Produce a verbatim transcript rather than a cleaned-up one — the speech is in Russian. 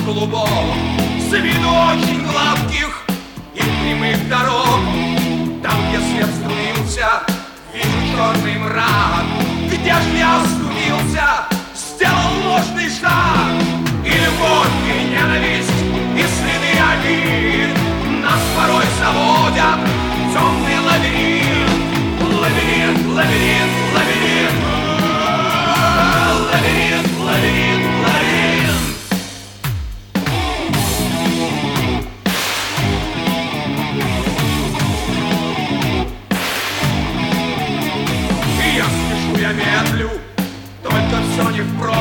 желубов, с виду очень гладких и прямых дорог. Там, где свет струился, вижу черный мрак. Где ж я оступился, сделал ложный шаг? И любовь, и ненависть, и следы обид нас порой заводят в темный лабиринт. Лабиринт, лабиринт, лабиринт, лабиринт, лабиринт, лабиринт. И я спешу, я медлю, только все не впрок.